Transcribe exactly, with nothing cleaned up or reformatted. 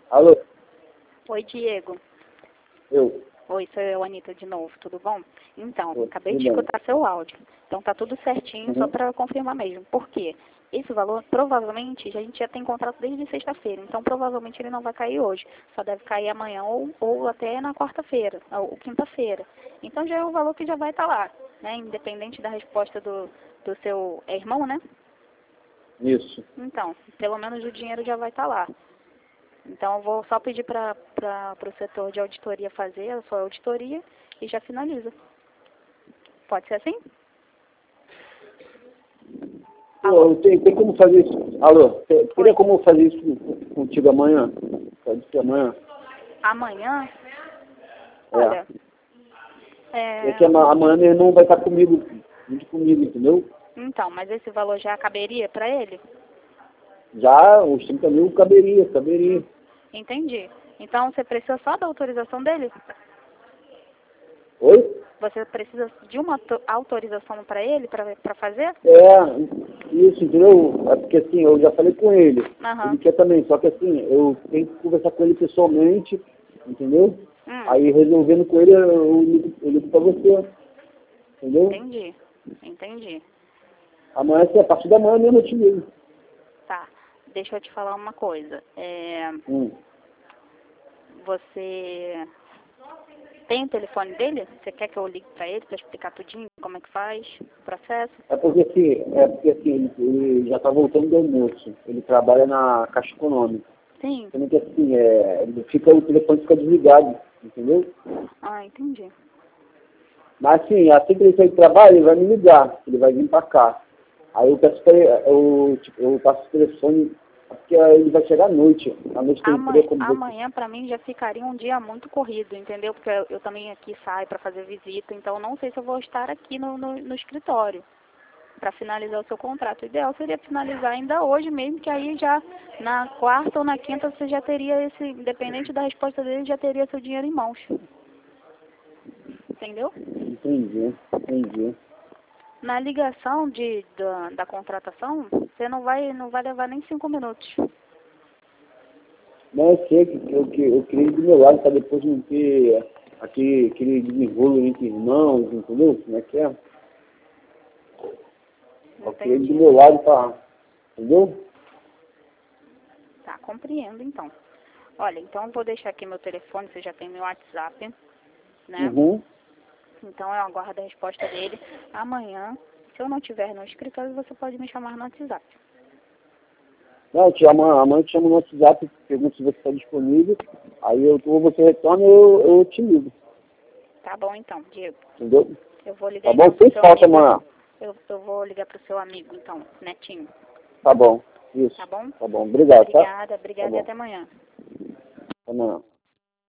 Alô? Oi, Diego. Eu. Oi, sou eu, Anitta, de novo, tudo bom? Então, Oi, acabei tudo de bem. escutar seu áudio. Então tá tudo certinho, só Uhum. para confirmar mesmo. Por quê? Esse valor, provavelmente, a gente já tem contrato desde sexta-feira, então provavelmente ele não vai cair hoje. Só deve cair amanhã ou, ou até na quarta-feira, ou quinta-feira. Então já é o valor que já vai estar lá, né? Independente da resposta do, do seu é irmão, né? Isso. Então, pelo menos o dinheiro já vai estar lá. Então, eu vou só pedir para o setor de auditoria fazer a sua auditoria e já finaliza. Pode ser assim? Alô? Tem, tem como fazer isso? Alô? Tem, teria Oi. como fazer isso contigo amanhã? Pode ser amanhã? Amanhã? É. Olha, É é, que ama- amanhã meu irmão vai estar comigo, junto comigo, entendeu? então, mas esse valor já caberia para ele? Já os trinta mil caberia, caberia. Entendi. Então, você precisa só da autorização dele? Oi? Você precisa de uma auto- autorização para ele, para fazer? É, isso, entendeu? É porque assim, eu já falei com ele. Aham. Ele quer também, só que assim, eu tenho que conversar com ele pessoalmente, entendeu? Hum, Aí resolvendo com ele, eu ligo, eu ligo pra você, entendeu? entendi. Entendi. Amanhã, assim, a partir da manhã mesmo eu te ligo. Tá. Deixa eu te falar uma coisa. É, Hum. você tem o telefone dele? Você quer que eu ligue para ele para explicar tudinho como é que faz o processo? É porque assim, é porque assim, ele, ele já tá voltando do almoço. Ele trabalha na Caixa Econômica. Sim. Sendo que assim, é, ele fica, o telefone fica desligado, entendeu? Ah, entendi. Mas assim, assim que ele sair do trabalho, ele vai me ligar, ele vai vir pra cá. Aí eu peço pra ele, eu, tipo, eu passo o telefone, porque ele vai chegar à noite. À noite tem Amanhã, emprego, como você. amanhã para mim já ficaria um dia muito corrido, entendeu? Porque eu, eu também aqui saio para fazer visita, então eu não sei se eu vou estar aqui no, no, no escritório para finalizar o seu contrato. O ideal seria finalizar ainda hoje mesmo, que aí já na quarta ou na quinta você já teria esse, independente da resposta dele, já teria seu dinheiro em mãos. Entendeu? Entendi, entendi. Na ligação de, da, da contratação, você não vai, não vai levar nem cinco minutos. Não, eu sei que eu, que eu criei do meu lado para depois não ter aquele, aquele desenrolo entre irmãos, entendeu? Como é que é? Eu criei do Entendi. meu lado para. Entendeu? Tá, compreendo então. Olha, então eu vou deixar aqui meu telefone, você já tem meu WhatsApp, né? Uhum. Então eu aguardo a resposta dele. Amanhã, se eu não estiver no escritório, você pode me chamar no WhatsApp. Não, eu te chamo, amanhã eu te chamo no WhatsApp, pergunto se você está disponível. Aí eu, ou você retorna ou eu, eu te ligo. Tá bom então, Diego. Entendeu? Eu vou ligar Tá bom? então pro Sem seu falta amigo. amanhã. Eu, eu vou ligar pro seu amigo, então, Netinho. Tá bom. Isso. Tá bom? Tá bom. Obrigado, tá? Obrigada, Tá obrigada e bom. até amanhã. Até amanhã.